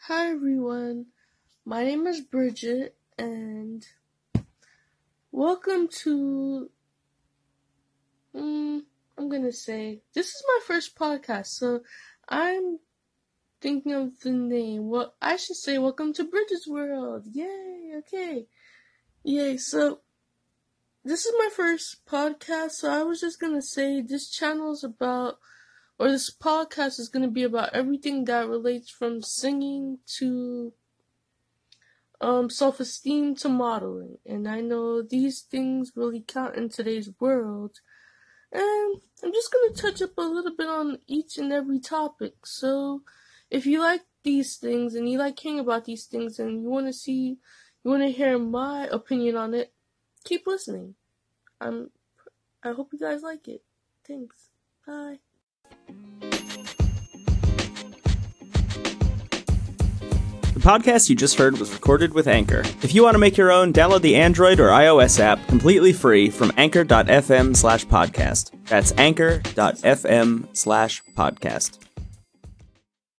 Hi everyone, my name is Bridget and welcome to, this is my first podcast, so I'm thinking of the name. Well, I should say welcome to Bridget's World. Yay, okay. Yay, so this is my first podcast, so I was just gonna say this podcast is gonna be about everything that relates from singing to self-esteem to modeling. And I know these things really count in today's world. And I'm just going to touch up a little bit on each and every topic. So if you like these things and you like hearing about these things and you want to hear my opinion on it, keep listening. I hope you guys like it. Thanks. Bye. The podcast you just heard was recorded with Anchor. If you want to make your own, download the Android or iOS app completely free from anchor.fm/podcast. That's anchor.fm/podcast.